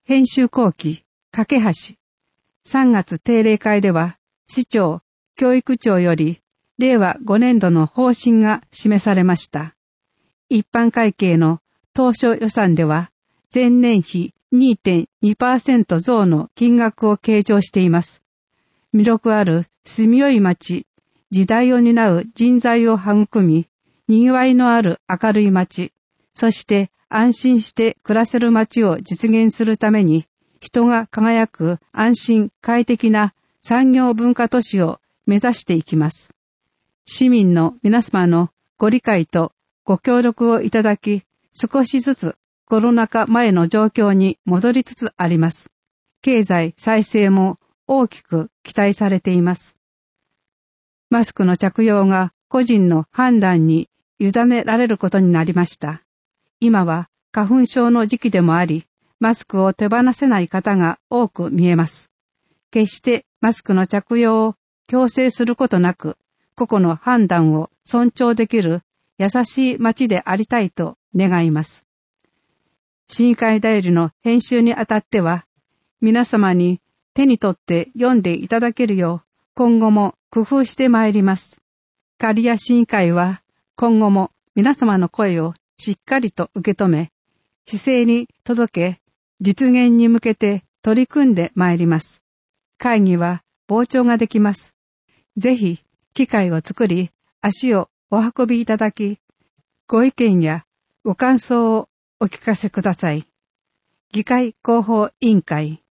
編集後期、架け橋。3月定例会では、市長、教育庁より、令和5年度の方針が示されました。一般会計の当初予算では、前年比 2.2% 増の金額を計上しています。魅力ある住みよい町、時代を担う人材を育み、賑わいのある明るい町、そして安心して暮らせる町を実現するために、人が輝く安心快適な産業文化都市を目指していきます。市民の皆様のご理解とご協力をいただき、少しずつコロナ禍前の状況に戻りつつあります。経済再生も大きく期待されています。マスクの着用が個人の判断に委ねられることになりました。今は花粉症の時期でもあり、マスクを手放せない方が多く見えます。決してマスクの着用を強制することなく、個々の判断を尊重できる優しい街でありたいと願います。市議会だよりの編集にあたっては、皆様に手に取って読んでいただけるよう、今後も工夫してまいります。刈谷市議会は今後も皆様の声をしっかりと受け止め、市政に届け、実現に向けて取り組んでまいります。会議は傍聴ができます。ぜひ機会を作り、足をお運びいただき、ご意見やご感想をお聞かせください。議会広報委員会